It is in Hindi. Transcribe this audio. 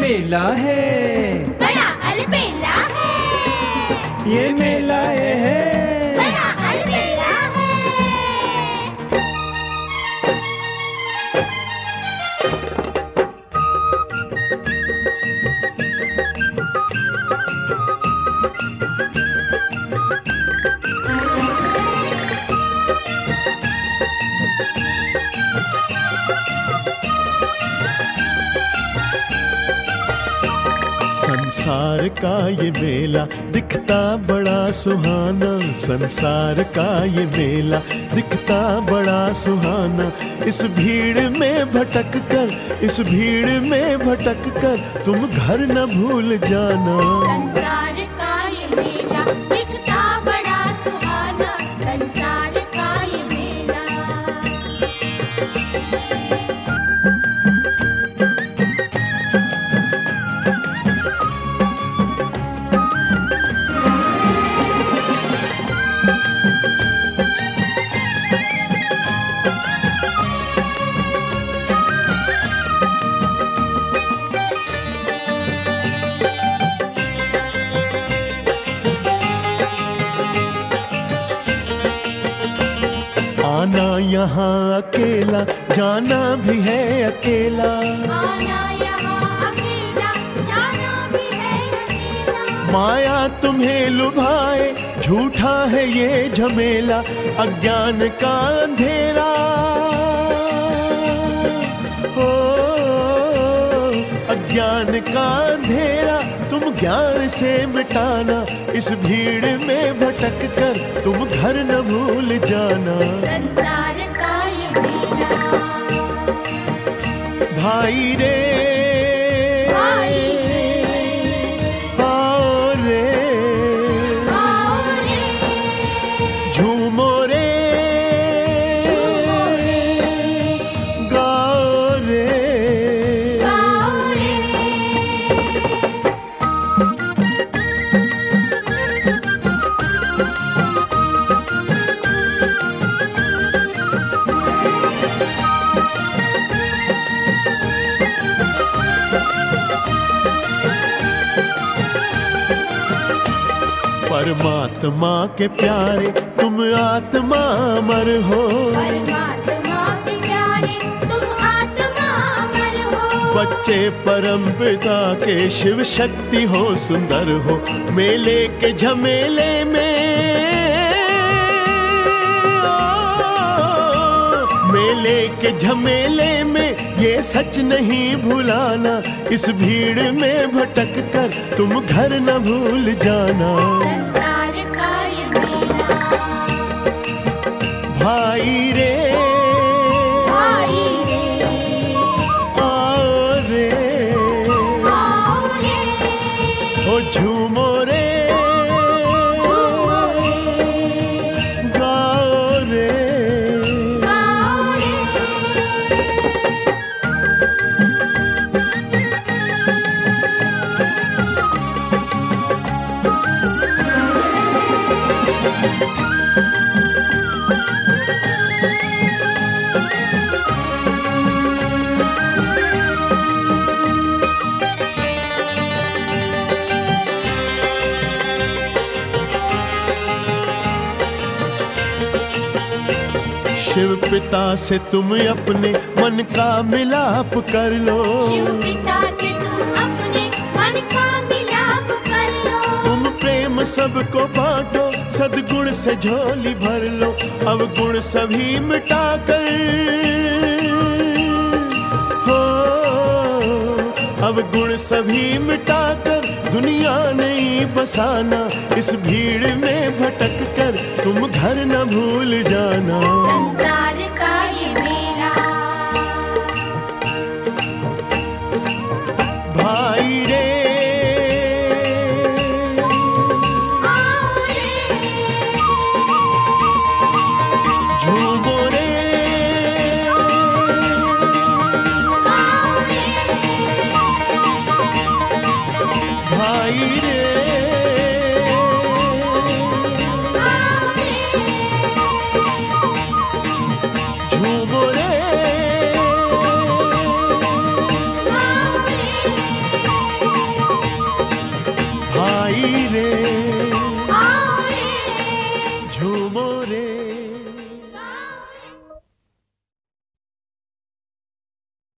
मेला है, बड़ा अलबेला है। ये मेला है, बड़ा अलबेला है। संसार का ये मेला दिखता बड़ा सुहाना, संसार का ये मेला दिखता बड़ा सुहाना। इस भीड़ में भटक कर, इस भीड़ में भटक कर तुम घर न भूल जाना। संसार का ये मेला दिखता बड़ा सुहाना, संसार का ये मेला। आना यहाँ अकेला, जाना भी है अकेला। आना यहाँ अकेला, जाना भी है अकेला। माया तुम्हें लुभाए, झूठा है ये झमेला, अज्ञान का अंधेरा। ओ अज्ञान का अंधेरा तुम ज्ञान से मिटाना। इस भीड़ में भटक कर तुम घर न भूल जाना। संसार का ये मेला। भाई रे भाई आओ रे, आओ रे, झूमो रे, झूमो रे, गाओ रे। गाओ रे। परमात्मा के प्यारे तुम आत्मा अमर हो, परमात्मा के प्यारे तुम आत्मा अमर हो। बच्चे परम पिता के शिव शक्ति हो, सुंदर हो मेले के झमेले में। मेले के झमेले में ये सच नहीं भुलाना। इस भीड़ में भटक कर तुम घर न भूल जाना। संसार का ये मेला। भाई रे भाई रे, आओ रे, आओ रे, ओ झूमो रे, झूमो रे, गाओ रे। गाओ रे। शिव पिता से तुम अपने मन का मिलाप कर लो। शिव पिता से तुम अपने मन का मिलाप कर लो। तुम प्रेम सबको बांटो, सद्गुण से झोली भर लो। अब गुण सभी मिटा कर हो, अब गुण सभी मिटा कर दुनिया नहीं बसाना। इस भीड़ में भटक कर तुम घर न भूल जाना। संसार का ये मेला। भाई रे आओ रे, झूमो रे, आओ रे, भाई रे आओ रे, झूमो रे।